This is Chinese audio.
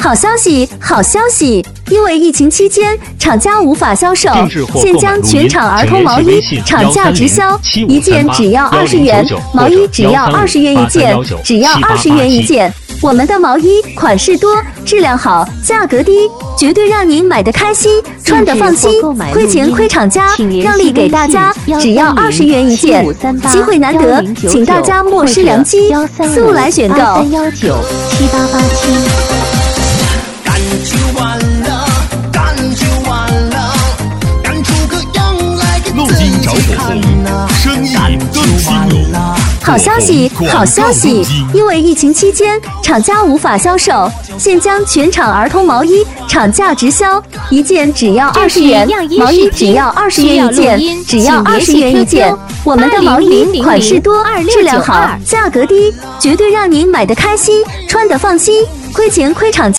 好消息，好消息！因为疫情期间厂家无法销售，现将全场儿童毛衣厂价直销，一件只要20元，毛衣只要20元一件，只要20元一件。我们的毛衣款式多，质量好，价格低，绝对让您买得开心，穿得放心。亏钱亏厂家，让利给大家，只要20元一件，机会难得，请大家莫失良机，速来选购。 83197887。 干就完了，干就完了，干出个样来给自己看呐！ 生意更兴隆。 好消息，好消息！因为疫情期间厂家无法销售，现将全场儿童毛衣厂价直销，一件只要20元，毛衣只要20元一件，只要20元一件。我们的毛衣款式多，质量好，价格低，绝对让您买得开心，穿得放心。亏钱亏厂家。